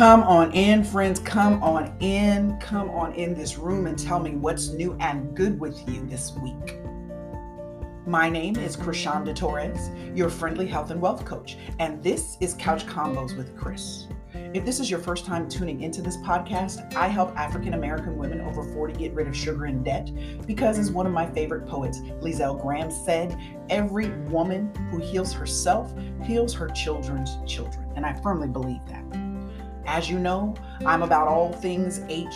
Come on in, friends. Come on in. Come on in this room and tell me what's new and good with you this week. My name is Krishanda Torres, your friendly health and wealth coach, and this is Couch Combos with Chris. If this is your first time tuning into this podcast, I help African American women over 40 get rid of sugar and debt because, as one of my favorite poets, Lizelle Graham, said, every woman who heals herself heals her children's children. And I firmly believe that. As you know, I'm about all things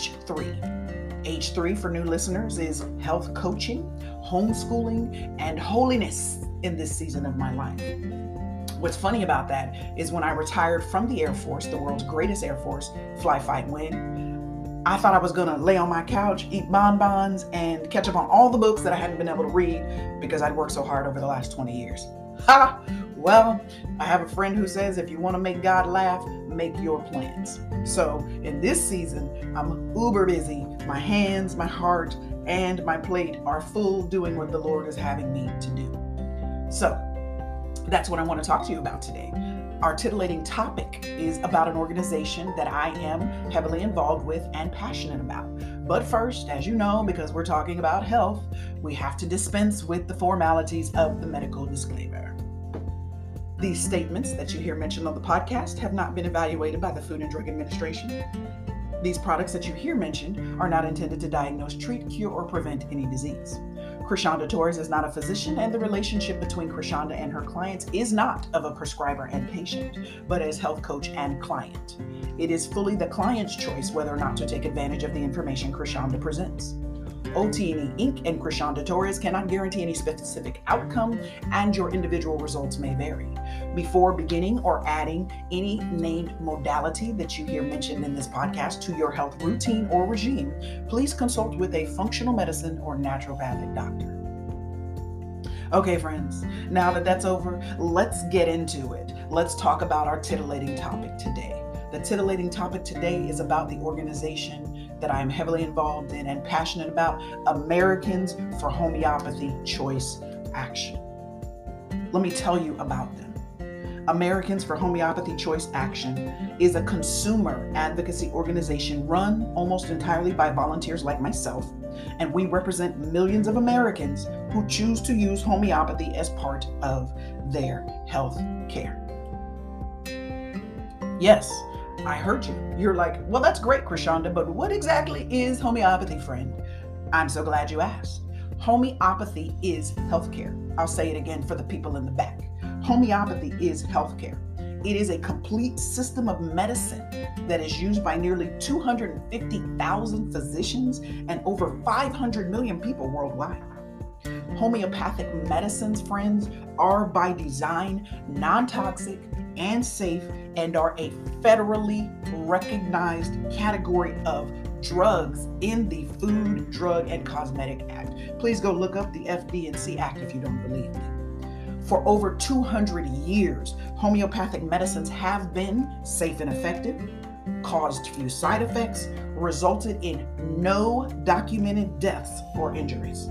H3. H3 for new listeners is health coaching, homeschooling, and holiness in this season of my life. What's funny about that is when I retired from the Air Force, the world's greatest Air Force, fly, fight, win, I thought I was going to lay on my couch, eat bonbons, and catch up on all the books that I hadn't been able to read because I'd worked so hard over the last 20 years. Ha! Well, I have a friend who says if you want to make God laugh, make your plans. So in this season, I'm uber busy. My hands, my heart, and my plate are full doing what the Lord is having me to do. So that's what I want to talk to you about today. Our titillating topic is about an organization that I am heavily involved with and passionate about. But first, as you know, because we're talking about health, we have to dispense with the formalities of the medical disclaimer. These statements that you hear mentioned on the podcast have not been evaluated by the Food and Drug Administration. These products that you hear mentioned are not intended to diagnose, treat, cure, or prevent any disease. Krishanda Torres is not a physician, and the relationship between Krishanda and her clients is not of a prescriber and patient, but as health coach and client. It is fully the client's choice whether or not to take advantage of the information Krishanda presents. OT&E Inc. and Krishanda Torres cannot guarantee any specific outcome, and your individual results may vary. Before beginning or adding any named modality that you hear mentioned in this podcast to your health routine or regime, please consult with a functional medicine or naturopathic doctor. Okay, friends, now that that's over, let's get into it. Let's talk about our titillating topic today. The titillating topic today is about the organization that I am heavily involved in and passionate about, Americans for Homeopathy Choice Action. Let me tell you about them. Americans for Homeopathy Choice Action is a consumer advocacy organization run almost entirely by volunteers like myself, and we represent millions of Americans who choose to use homeopathy as part of their health care. Yes, I heard you. You're like, well, that's great, Krishanda, but what exactly is homeopathy, friend? I'm so glad you asked. Homeopathy is healthcare. I'll say it again for the people in the back. Homeopathy is healthcare. It is a complete system of medicine that is used by nearly 250,000 physicians and over 500 million people worldwide. Homeopathic medicines, friends, are by design non-toxic and safe and are a federally recognized category of drugs in the Food, Drug, and Cosmetic Act. Please go look up the FD&C Act if you don't believe me. For over 200 years, homeopathic medicines have been safe and effective, caused few side effects, resulted in no documented deaths or injuries.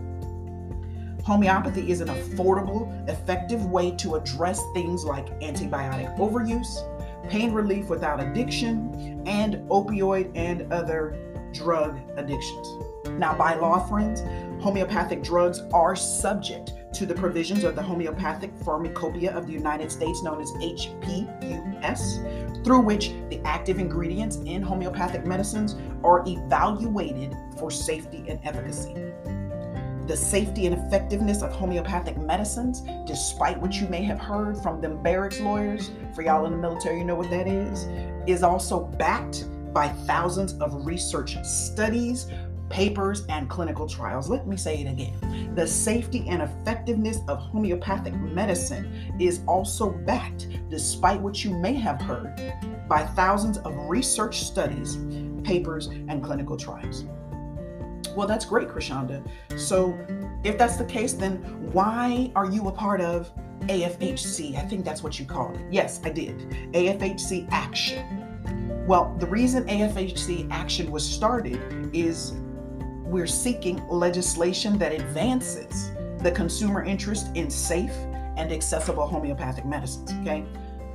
Homeopathy is an affordable, effective way to address things like antibiotic overuse, pain relief without addiction, and opioid and other drug addictions. Now, by law, friends, homeopathic drugs are subject to the provisions of the Homeopathic Pharmacopoeia of the United States, known as HPUS, through which the active ingredients in homeopathic medicines are evaluated for safety and efficacy. The safety and effectiveness of homeopathic medicines, despite what you may have heard from them barracks lawyers, for y'all in the military, you know what that is also backed by thousands of research studies, papers, and clinical trials. Let me say it again. The safety and effectiveness of homeopathic medicine is also backed, despite what you may have heard, by thousands of research studies, papers, and clinical trials. Well, that's great, Krishanda. So if that's the case, then why are you a part of AFHC? I think that's what you called it. Yes, I did. AFHC Action. Well, the reason AFHC Action was started is we're seeking legislation that advances the consumer interest in safe and accessible homeopathic medicines, okay?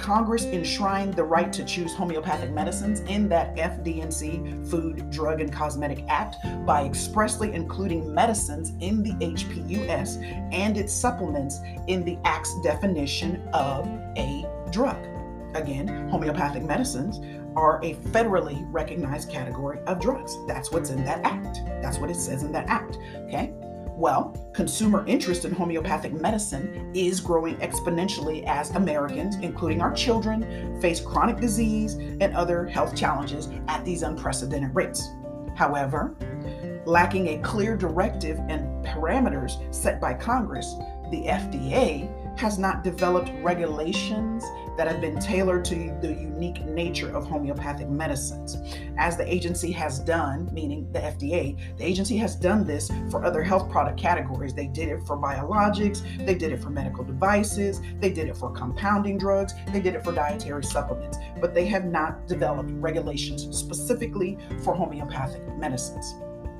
Congress enshrined the right to choose homeopathic medicines in that FD&C, Food, Drug, and Cosmetic Act by expressly including medicines in the HPUS and its supplements in the Act's definition of a drug. Again, homeopathic medicines are a federally recognized category of drugs. That's what's in that act. That's what it says in that act, okay? Well, consumer interest in homeopathic medicine is growing exponentially as Americans, including our children, face chronic disease and other health challenges at these unprecedented rates. However, lacking a clear directive and parameters set by Congress, the FDA has not developed regulations that have been tailored to the unique nature of homeopathic medicines. As the agency has done, meaning the FDA, the agency has done this for other health product categories. They did it for biologics, they did it for medical devices, they did it for compounding drugs, they did it for dietary supplements, but they have not developed regulations specifically for homeopathic medicines.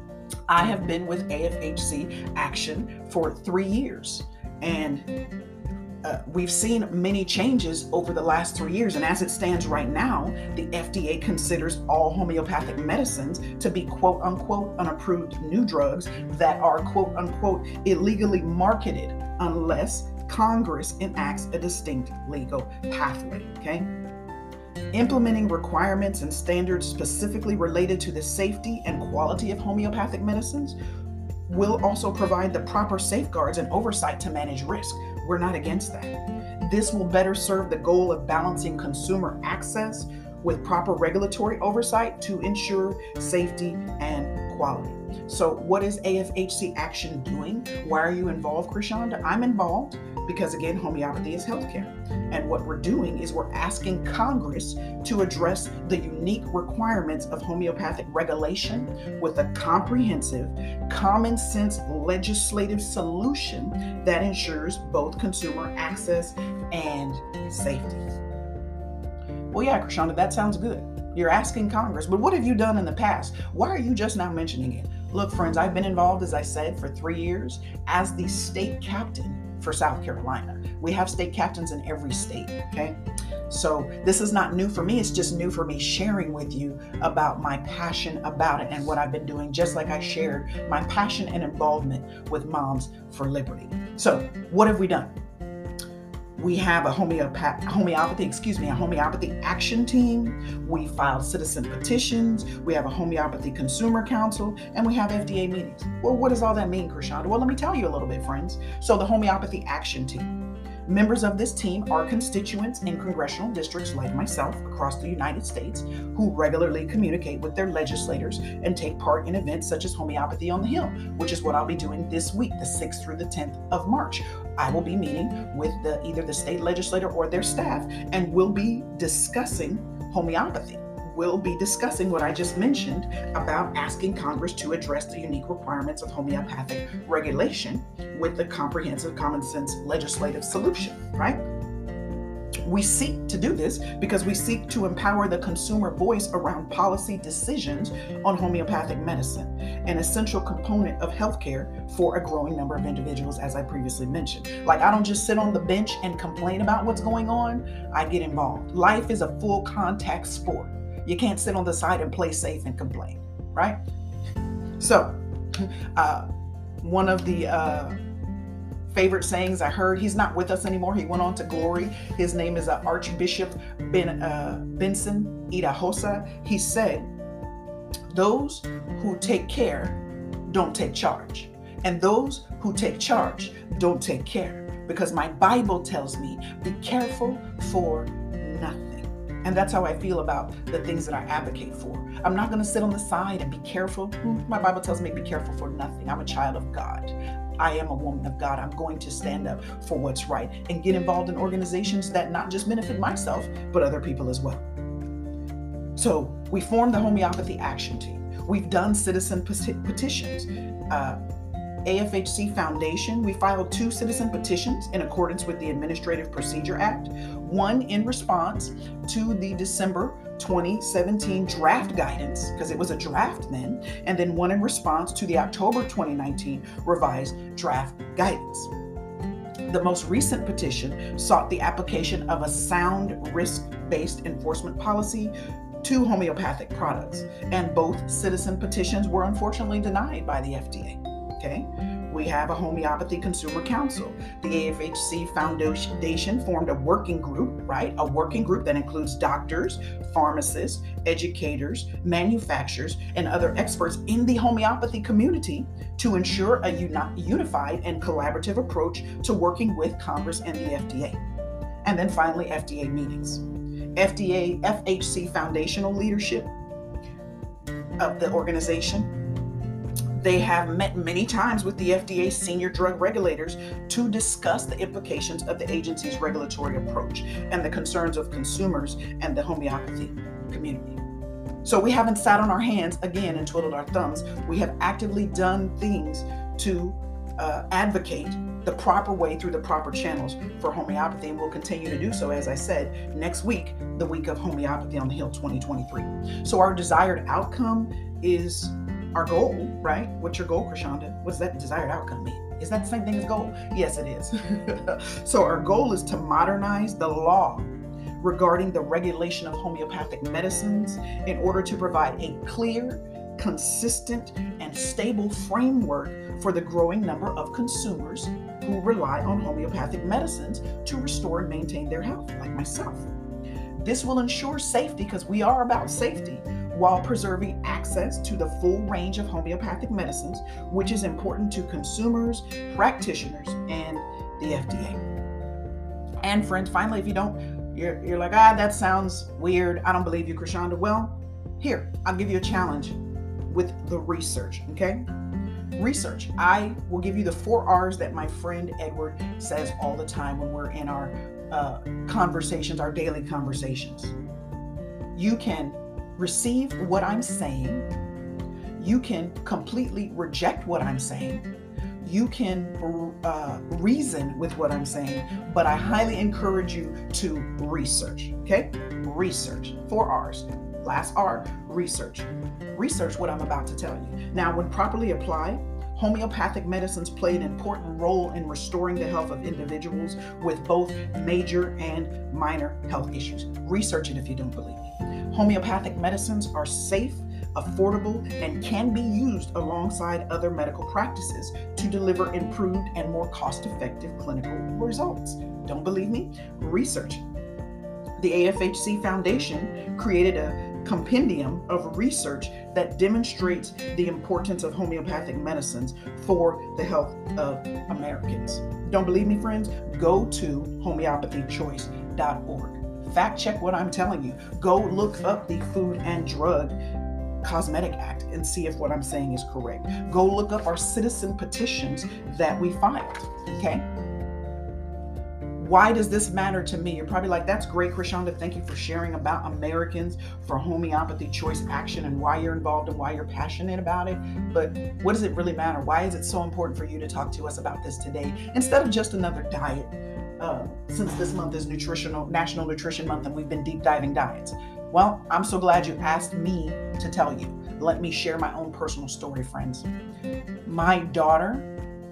I have been with AFHC Action for 3 years, and we've seen many changes over the last 3 years. And as it stands right now, the FDA considers all homeopathic medicines to be quote unquote unapproved new drugs that are quote unquote illegally marketed unless Congress enacts a distinct legal pathway, okay? Implementing requirements and standards specifically related to the safety and quality of homeopathic medicines will also provide the proper safeguards and oversight to manage risk. We're not against that. This will better serve the goal of balancing consumer access with proper regulatory oversight to ensure safety and quality. So what is AFHC Action doing? Why are you involved, Krishanda? I'm involved because, again, homeopathy is healthcare. And what we're doing is we're asking Congress to address the unique requirements of homeopathic regulation with a comprehensive, common sense legislative solution that ensures both consumer access and safety. Well, yeah, Krishanda, that sounds good. You're asking Congress, but what have you done in the past? Why are you just now mentioning it? Look, friends, I've been involved, as I said, for 3 years as the state captain for South Carolina. We have state captains in every state, okay? So this is not new for me. It's just new for me sharing with you about my passion about it and what I've been doing, just like I shared my passion and involvement with Moms for Liberty. So what have we done? We have a homeopathy action team. We filed citizen petitions. We have a homeopathy consumer council, and we have FDA meetings. Well, what does all that mean, Krishanda? Well, let me tell you a little bit, friends. So the homeopathy action team. Members of this team are constituents in congressional districts like myself across the United States who regularly communicate with their legislators and take part in events such as Homeopathy on the Hill, which is what I'll be doing this week, the 6th through the 10th of March. I will be meeting with either the state legislator or their staff, and we'll be discussing homeopathy. We'll be discussing what I just mentioned about asking Congress to address the unique requirements of homeopathic regulation with the comprehensive common sense legislative solution, right? We seek to do this because we seek to empower the consumer voice around policy decisions on homeopathic medicine, an essential component of healthcare for a growing number of individuals, as I previously mentioned. Like, I don't just sit on the bench and complain about what's going on. I get involved. Life is a full contact sport. You can't sit on the side and play safe and complain, right? So, one of the favorite sayings I heard, he's not with us anymore. He went on to glory. His name is Archbishop Benson Idahosa. He said, "Those who take care don't take charge, and those who take charge don't take care, because my Bible tells me, be careful for nothing." And that's how I feel about the things that I advocate for. I'm not going to sit on the side and be careful. My Bible tells me be careful for nothing. I'm a child of God. I am a woman of God. I'm going to stand up for what's right and get involved in organizations that not just benefit myself, but other people as well. So we formed the Homeopathy Action Team. We've done citizen petitions. AFHC Foundation, we filed 2 citizen petitions in accordance with the Administrative Procedure Act, one in response to the December 2017 draft guidance, because it was a draft then, and then one in response to the October 2019 revised draft guidance. The most recent petition sought the application of a sound risk-based enforcement policy to homeopathic products, and both citizen petitions were unfortunately denied by the FDA. Okay, we have a Homeopathy Consumer Council. The AFHC Foundation formed a working group, right? A working group that includes doctors, pharmacists, educators, manufacturers, and other experts in the homeopathy community to ensure a unified and collaborative approach to working with Congress and the FDA. And then finally, FDA meetings. FHC foundational leadership of the organization, they have met many times with the FDA's senior drug regulators to discuss the implications of the agency's regulatory approach and the concerns of consumers and the homeopathy community. So we haven't sat on our hands again and twiddled our thumbs. We have actively done things to advocate the proper way through the proper channels for homeopathy, and we'll continue to do so, as I said, next week, the week of Homeopathy on the Hill 2023. So our desired outcome is our goal, right? What's your goal, Krishanda? What does that desired outcome mean? Is that the same thing as goal? Yes, it is. So our goal is to modernize the law regarding the regulation of homeopathic medicines in order to provide a clear, consistent, and stable framework for the growing number of consumers who rely on homeopathic medicines to restore and maintain their health, like myself. This will ensure safety, because we are about safety, while preserving access to the full range of homeopathic medicines, which is important to consumers, practitioners, and the FDA. And friends, finally, if you don't, you're like, that sounds weird, I don't believe you, Krishanda. Well, here, I'll give you a challenge with the research, okay? Research. I will give you the 4 R's that my friend Edward says all the time when we're in our conversations, our daily conversations. You can receive what I'm saying. You can completely reject what I'm saying. You can reason with what I'm saying, but I highly encourage you to research, okay? Research. 4 R's. Last R, research. Research what I'm about to tell you. Now, when properly applied, homeopathic medicines play an important role in restoring the health of individuals with both major and minor health issues. Research it if you don't believe me. Homeopathic medicines are safe, affordable, and can be used alongside other medical practices to deliver improved and more cost-effective clinical results. Don't believe me? Research it. The AFHC Foundation created a compendium of research that demonstrates the importance of homeopathic medicines for the health of Americans. Don't believe me, friends? Go to homeopathychoice.org. Fact check what I'm telling you. Go look up the Food and Drug Cosmetic Act and see if what I'm saying is correct. Go look up our citizen petitions that we filed, okay? Why does this matter to me? You're probably like, that's great, Krishanda. Thank you for sharing about Americans for Homeopathy Choice Action and why you're involved and why you're passionate about it. But what does it really matter? Why is it so important for you to talk to us about this today instead of just another diet? Since this month is National Nutrition Month and we've been deep diving diets. Well, I'm so glad you asked me to tell you. Let me share my own personal story, friends. My daughter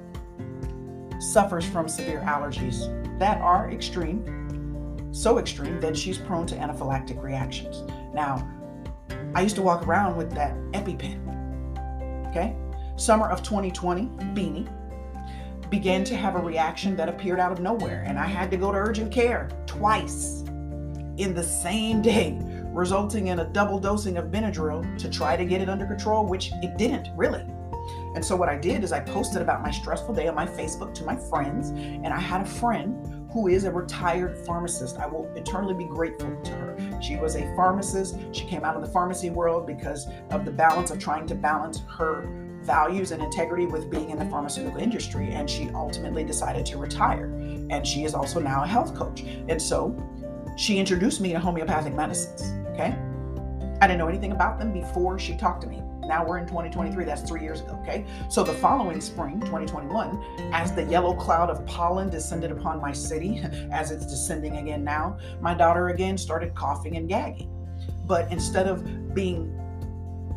suffers from severe allergies that are extreme, so extreme that she's prone to anaphylactic reactions. Now, I used to walk around with that EpiPen, okay? Summer of 2020, Beanie began to have a reaction that appeared out of nowhere, and I had to go to urgent care twice in the same day, resulting in a double dosing of Benadryl to try to get it under control, which it didn't really. And so what I did is I posted about my stressful day on my Facebook to my friends, and I had a friend who is a retired pharmacist. I will eternally be grateful to her. She was a pharmacist. She came out of the pharmacy world because of the balance of trying to balance her values and integrity with being in the pharmaceutical industry, and she ultimately decided to retire. And she is also now a health coach. And so she introduced me to homeopathic medicines, okay? I didn't know anything about them before she talked to me. Now we're in 2023, that's 3 years ago, okay? So the following spring, 2021, as the yellow cloud of pollen descended upon my city, as it's descending again now, my daughter again started coughing and gagging. But instead of being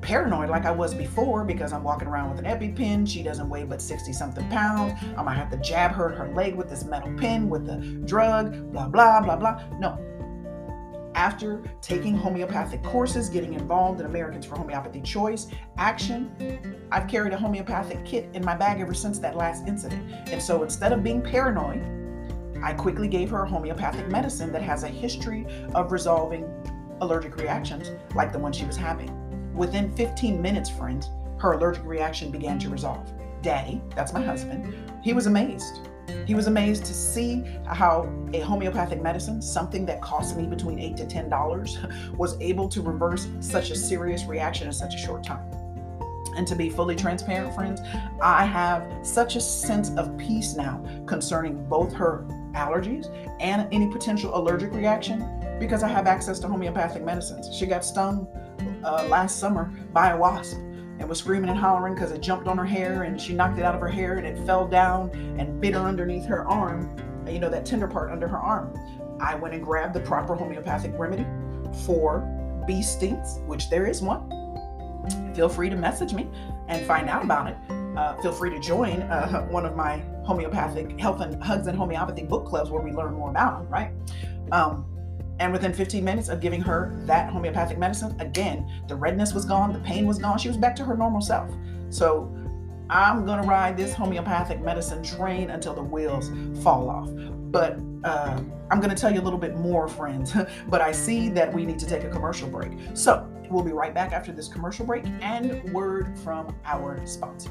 paranoid like I was before because I'm walking around with an EpiPen. She doesn't weigh but 60 something pounds. I might have to jab her in her leg with this metal pin with the drug, blah, blah, blah, blah. No. After taking homeopathic courses, getting involved in Americans for Homeopathy Choice Action, I've carried a homeopathic kit in my bag ever since that last incident. And so instead of being paranoid, I quickly gave her a homeopathic medicine that has a history of resolving allergic reactions like the one she was having. Within 15 minutes, friends, her allergic reaction began to resolve. Daddy, that's my husband, he was amazed. He was amazed to see how a homeopathic medicine, something that cost me between $8 to $10, was able to reverse such a serious reaction in such a short time. And to be fully transparent, friends, I have such a sense of peace now concerning both her allergies and any potential allergic reaction because I have access to homeopathic medicines. She got stung last summer by a wasp and was screaming and hollering because it jumped on her hair and she knocked it out of her hair and it fell down and bit her underneath her arm, you know, that tender part under her arm. I went and grabbed the proper homeopathic remedy for bee stings, which there is one. Feel free to message me and find out about it. Feel free to join one of my homeopathic health and hugs and homeopathy book clubs where we learn more about them, right? And within 15 minutes of giving her that homeopathic medicine, again, the redness was gone, the pain was gone. She was back to her normal self. So I'm going to ride this homeopathic medicine train until the wheels fall off. But I'm going to tell you a little bit more, friends. But I see that we need to take a commercial break. So we'll be right back after this commercial break and word from our sponsor.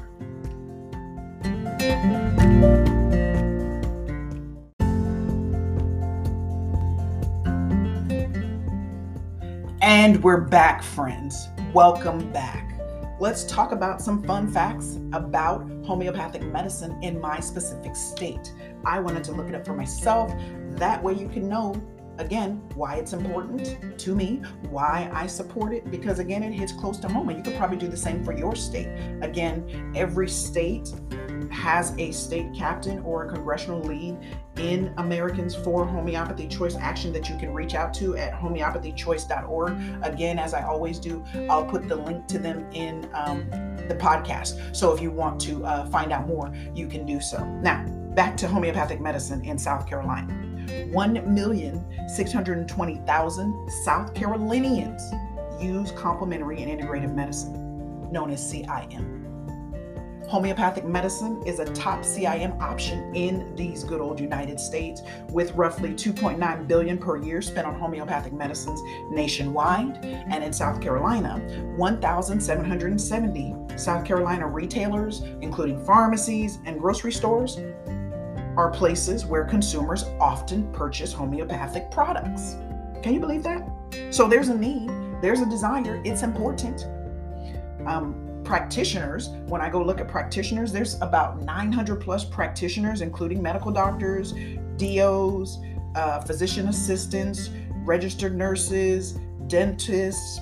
And we're back, friends. Welcome back. Let's talk about some fun facts about homeopathic medicine in my specific state. I wanted to look it up for myself. That way you can know, again, why it's important to me, why I support it, because again, it hits close to home and you could probably do the same for your state. Again, every state has a state captain or a congressional lead in Americans for Homeopathy Choice Action that you can reach out to at homeopathychoice.org. Again, as I always do, I'll put the link to them in the podcast. So if you want to find out more, you can do so. Now, back to homeopathic medicine in South Carolina. 1,620,000 South Carolinians use complementary and integrative medicine, known as CIM. Homeopathic medicine is a top CIM option in these good old United States, with roughly $2.9 billion per year spent on homeopathic medicines nationwide. And in South Carolina, 1,770 South Carolina retailers, including pharmacies and grocery stores, are places where consumers often purchase homeopathic products. Can you believe that? So there's a need, there's a desire, it's important. Practitioners, when I go look at practitioners, there's about 900 plus practitioners, including medical doctors, DOs, physician assistants, registered nurses, dentists,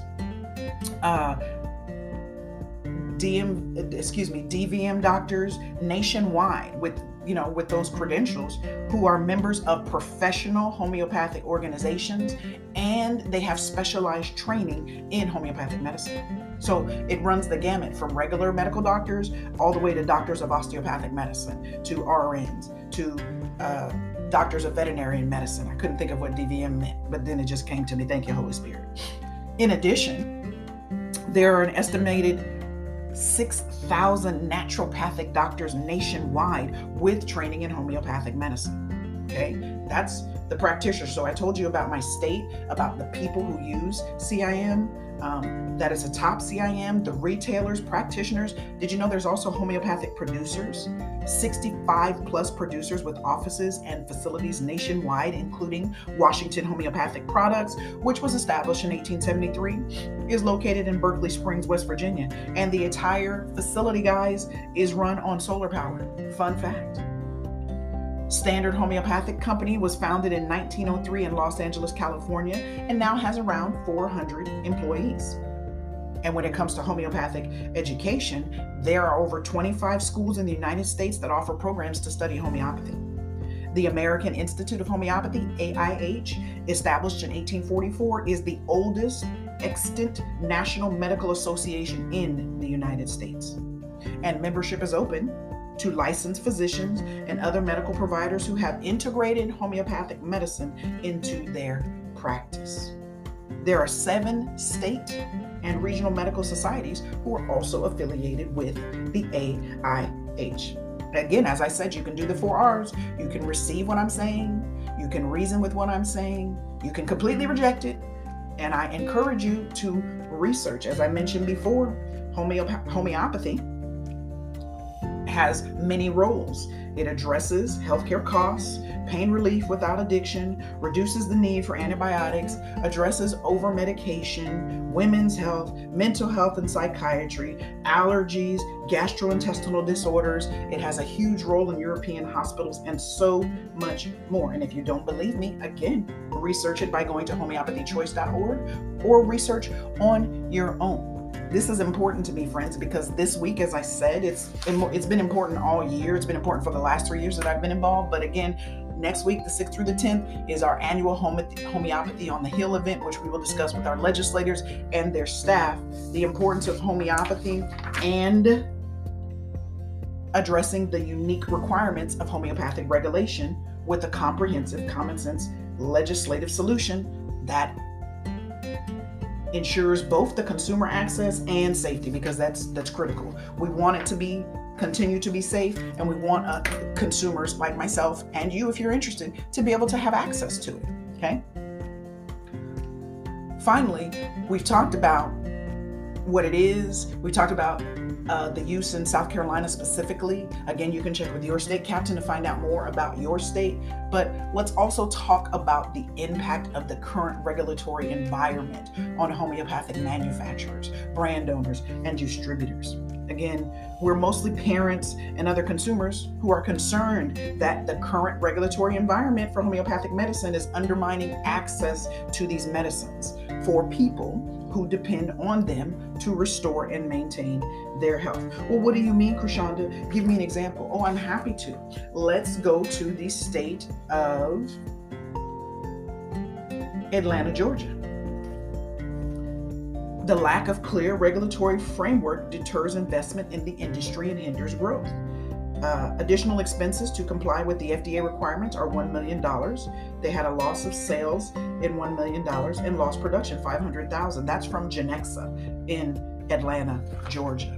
DVM doctors nationwide with those credentials, who are members of professional homeopathic organizations, and they have specialized training in homeopathic medicine. So it runs the gamut from regular medical doctors all the way to doctors of osteopathic medicine, to RNs, to doctors of veterinary medicine. I couldn't think of what DVM meant, but then it just came to me. Thank you, Holy Spirit. In addition, there are an estimated 6,000 naturopathic doctors nationwide with training in homeopathic medicine. Okay, that's the practitioners. So I told you about my state, about the people who use CIM. That is a top CIM, the retailers, practitioners. Did you know there's also homeopathic producers? 65 plus producers with offices and facilities nationwide, including Washington Homeopathic Products, which was established in 1873, is located in Berkeley Springs, West Virginia. And the entire facility, guys, is run on solar power. Fun fact. Standard Homeopathic Company was founded in 1903 in Los Angeles, California, and now has around 400 employees. And when it comes to homeopathic education, there are over 25 schools in the United States that offer programs to study homeopathy. The American Institute of Homeopathy, AIH, established in 1844, is the oldest extant national medical association in the United States. And membership is open to licensed physicians and other medical providers who have integrated homeopathic medicine into their practice. There are 7 state and regional medical societies who are also affiliated with the AIH. Again, as I said, you can do the 4 R's. You can receive what I'm saying. You can reason with what I'm saying. You can completely reject it. And I encourage you to research. As I mentioned before, homeopathy has many roles. It addresses healthcare costs, pain relief without addiction, reduces the need for antibiotics, addresses over-medication, women's health, mental health and psychiatry, allergies, gastrointestinal disorders. It has a huge role in European hospitals and so much more. And if you don't believe me, again, research it by going to homeopathychoice.org or research on your own. This is important to me, friends, because this week, as I said, it's been important all year. It's been important for the last 3 years that I've been involved. But again, next week, the 6th through the 10th, is our annual Homeopathy on the Hill event, which we will discuss with our legislators and their staff, the importance of homeopathy and addressing the unique requirements of homeopathic regulation with a comprehensive, common sense legislative solution that ensures both the consumer access and safety, because that's critical. We want it to continue to be safe, and we want consumers like myself and you, if you're interested, to be able to have access to it. Okay. Finally, we've talked about what it is. We talked about the use in South Carolina specifically. Again, you can check with your state captain to find out more about your state. But let's also talk about the impact of the current regulatory environment on homeopathic manufacturers, brand owners, and distributors. Again, we're mostly parents and other consumers who are concerned that the current regulatory environment for homeopathic medicine is undermining access to these medicines for people who depend on them to restore and maintain their health. Well, what do you mean, Krishanda? Give me an example. Oh, I'm happy to. Let's go to the state of Atlanta, Georgia. The lack of clear regulatory framework deters investment in the industry and hinders growth. Additional expenses to comply with the FDA requirements are $1 million. They had a loss of sales in $1 million and lost production, $500,000. That's from Genexa in Atlanta, Georgia.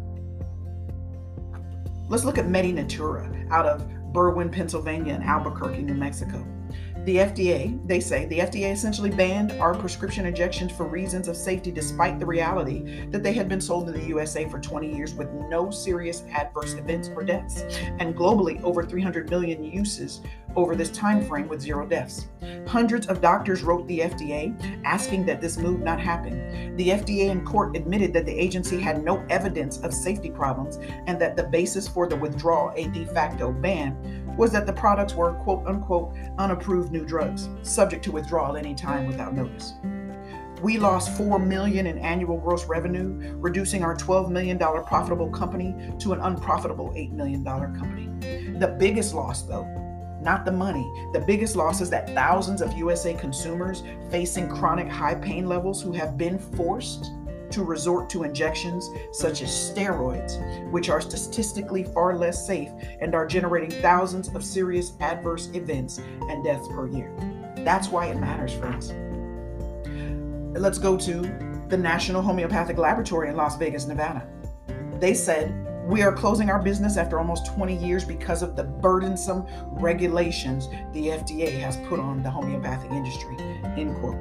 Let's look at MediNatura out of Berwyn, Pennsylvania, and Albuquerque, New Mexico. The FDA, they say, the FDA essentially banned our prescription injections for reasons of safety, despite the reality that they had been sold in the USA for 20 years with no serious adverse events or deaths, and globally over 300 million uses over this time frame with 0 deaths. Hundreds of doctors wrote the FDA asking that this move not happen. The FDA in court admitted that the agency had no evidence of safety problems and that the basis for the withdrawal, a de facto ban, was that the products were quote unquote unapproved new drugs, subject to withdrawal any time without notice. We lost $4 million in annual gross revenue, reducing our $12 million profitable company to an unprofitable $8 million company. The biggest loss, though, not the money. The biggest loss is that thousands of USA consumers facing chronic high pain levels who have been forced to resort to injections such as steroids, which are statistically far less safe and are generating thousands of serious adverse events and deaths per year. That's why it matters, friends. Let's go to the National Homeopathic Laboratory in Las Vegas, Nevada. They said, "We are closing our business after almost 20 years because of the burdensome regulations the FDA has put on the homeopathic industry," end quote.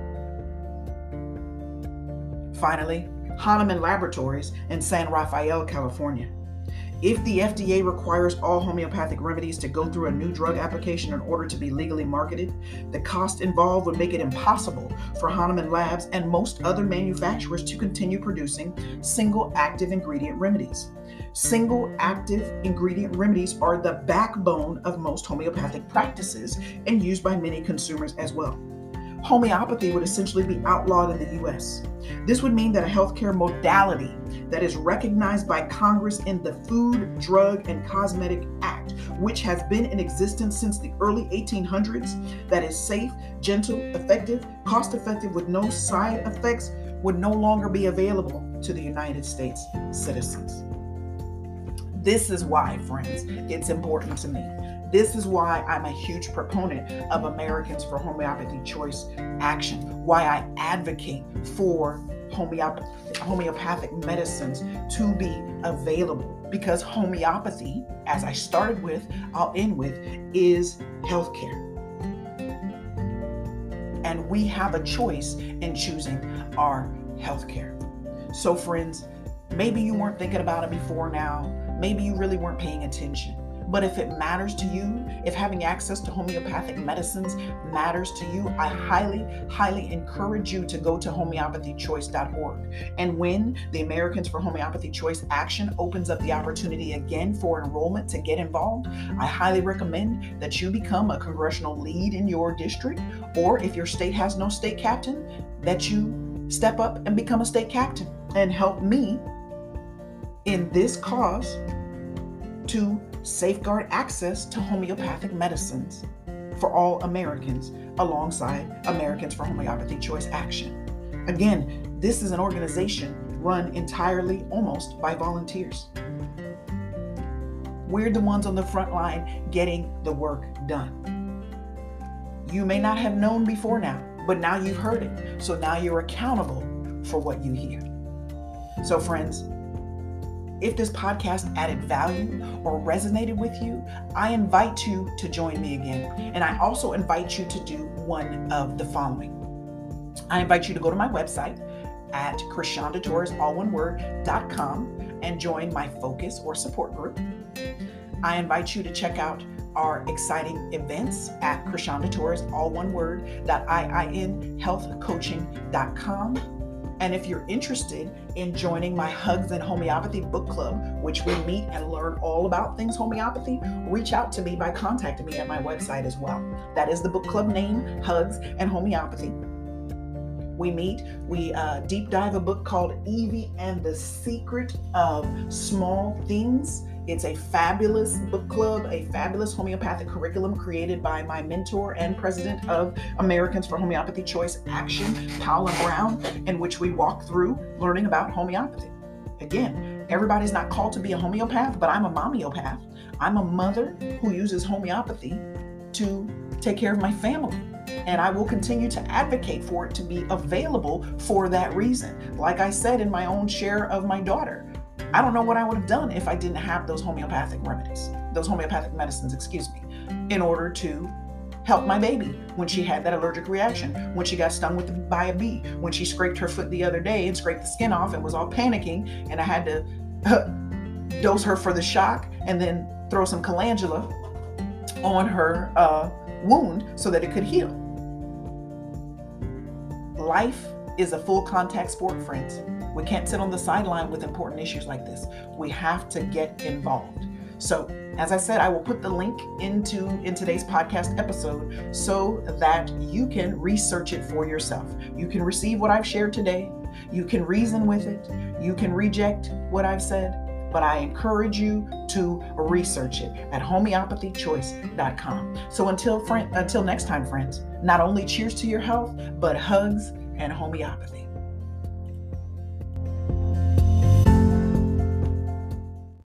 Finally, Hahnemann Laboratories in San Rafael, California. If the FDA requires all homeopathic remedies to go through a new drug application in order to be legally marketed, the cost involved would make it impossible for Hahnemann Labs and most other manufacturers to continue producing single active ingredient remedies. Single active ingredient remedies are the backbone of most homeopathic practices and used by many consumers as well. Homeopathy would essentially be outlawed in the US. This would mean that a healthcare modality that is recognized by Congress in the Food, Drug, and Cosmetic Act, which has been in existence since the early 1800s, that is safe, gentle, effective, cost-effective with no side effects, would no longer be available to the United States citizens. This is why, friends, it's important to me. This is why I'm a huge proponent of Americans for Homeopathy Choice Action, why I advocate for homeopathic medicines to be available, because homeopathy, as I started with, I'll end with, is healthcare. And we have a choice in choosing our healthcare. So friends, maybe you weren't thinking about it before now. Maybe you really weren't paying attention. But if it matters to you, if having access to homeopathic medicines matters to you, I highly, highly encourage you to go to homeopathychoice.org. And when the Americans for Homeopathy Choice Action opens up the opportunity again for enrollment to get involved, I highly recommend that you become a congressional lead in your district, or if your state has no state captain, that you step up and become a state captain and help me in this cause to safeguard access to homeopathic medicines for all Americans alongside Americans for Homeopathy Choice Action. Again, this is an organization run entirely almost by volunteers. We're the ones on the front line getting the work done. You may not have known before now, but now you've heard it. So now you're accountable for what you hear. So friends, if this podcast added value or resonated with you, I invite you to join me again. And I also invite you to do one of the following. I invite you to go to my website at KrishondaTorres.com and join my focus or support group. I invite you to check out our exciting events at KrishondaTorres.iinhealthcoaching.com. And if you're interested in joining my Hugs and Homeopathy book club, which we meet and learn all about things homeopathy, reach out to me by contacting me at my website as well. That is the book club name, Hugs and Homeopathy. We meet, we deep dive a book called Evie and the Secret of Small Things. It's a fabulous book club, a fabulous homeopathic curriculum created by my mentor and president of Americans for Homeopathy Choice Action, Paula Brown, in which we walk through learning about homeopathy. Again, everybody's not called to be a homeopath, but I'm a mommeopath. I'm a mother who uses homeopathy to take care of my family. And I will continue to advocate for it to be available for that reason. Like I said in my own share of my daughter, I don't know what I would have done if I didn't have those homeopathic remedies, those homeopathic medicines, in order to help my baby when she had that allergic reaction, when she got stung by a bee, when she scraped her foot the other day and scraped the skin off and was all panicking, and I had to dose her for the shock and then throw some calendula on her wound so that it could heal. Life is a full contact sport, friends. We can't sit on the sideline with important issues like this. We have to get involved. So, as I said, I will put the link in today's podcast episode so that you can research it for yourself. You can receive what I've shared today. You can reason with it. You can reject what I've said. But I encourage you to research it at homeopathychoice.com. So until next time, friends, not only cheers to your health, but hugs and homeopathy.